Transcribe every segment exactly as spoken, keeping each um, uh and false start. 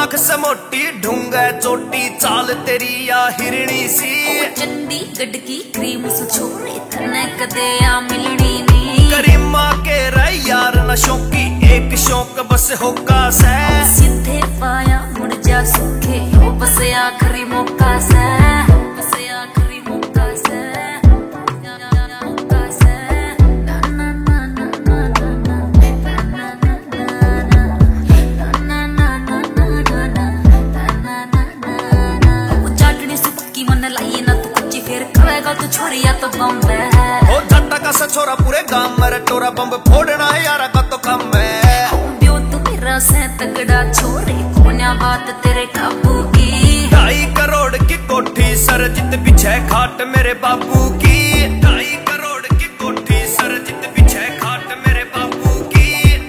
आंख से मोटी ढूंगा चोटी चाल तेरी या हिरणी सी चंडीगढ़ की क्रीम से छोरे तने कदे या मिलनी नी करीमा के रह यार नशों की एक शौक बस होका से सीधे पाया मुड़ जा सूखे हो बस आखिरी मौका से बस आखिरी मौका से तू छोरिया तो बम है ओ झट्टा का सा छोरा पूरे गांव में टोरा बम फोड़ना है यारा का तो कम है ब्यो तू मेरा से तगड़ा छोरे कोन्या बात तेरे काबू की ढाई करोड़ की कोठी सरजित पीछे खाट मेरे बाबू की ढाई करोड़ की कोठी सरजित पीछे खाट मेरे बाबू की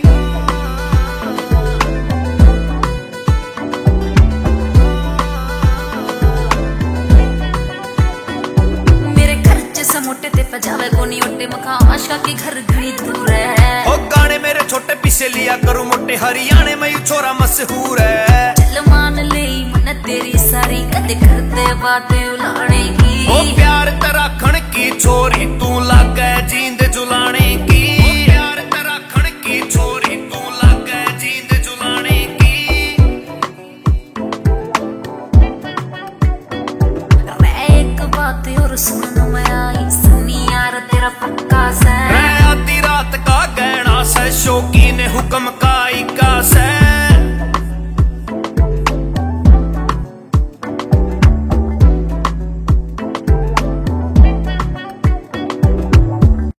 मोटे ते पजावे कोनी ओटे मखा आशा के घर घड़ी दूर है ओ गाने मेरे छोटे पीछे लिया करूं मोटे हरियाणे में यू छोरा मशहूर है चल मान ले मन तेरी सारी कद करते बातें उलाने की ओ प्यार तेरा खण की छोरी तू लागे जींद जुलाने की ओ प्यार तेरा खण की छोरी तू लागे जींद जुलाने की रे एक बात और सुन मैं तेरा पक्का से आधी रात का गहना से शौकीन हुक्म का इका से